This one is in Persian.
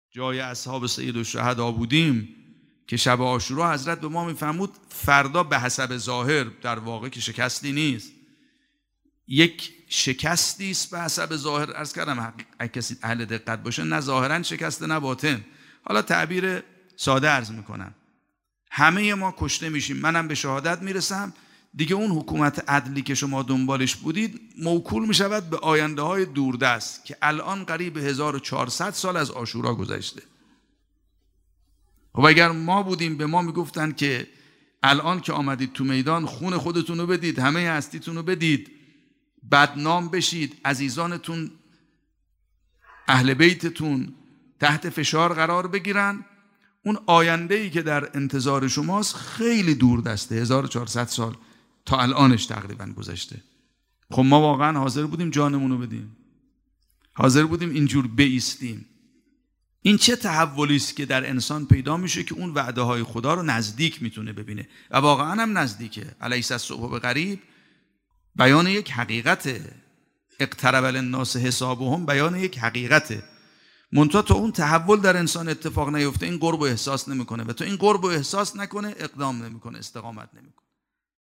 جای اصحاب سید الشهدا بودیم که شب عاشورا حضرت به ما میفرمود فردا به حسب ظاهر، در واقع که شکستی نیست، یک شکستی است به حسب ظاهر. عرض کردم اگه کسی اهل دقت باشه، نه ظاهرا شکسته نه باطن. حالا تعبیر ساده عرض میکنم، همه ما کشته میشیم، منم به شهادت میرسم دیگه. اون حکومت عدلی که شما دنبالش بودید موکول میشود به آینده های دوردست که الان قریب 1400 سال از عاشورا گذشته. خب اگر ما بودیم به ما میگفتن که الان که آمدید تو میدان خون خودتون رو بدید، همه هستیتون رو بدید، بدنام بشید، عزیزانتون اهل بیتتون تحت فشار قرار بگیرن، اون آینده‌ای که در انتظار شماست خیلی دور دسته. 1400 سال تا الانش تقریبا گذشته. خب ما واقعا حاضر بودیم جانمون رو بدیم؟ حاضر بودیم اینجور بایستیم؟ این چه تحولی است که در انسان پیدا میشه که اون وعده های خدا رو نزدیک میتونه ببینه و واقعا هم نزدیکه. الیس الصبح بقریب بیان یک حقیقته، اقترب للناس حسابهم بیان یک حقیقته. منتها تا اون تحول در انسان اتفاق نیفته این قرب و احساس نمیکنه و تا این قرب و احساس نکنه اقدام نمیکنه، استقامت نمیکنه.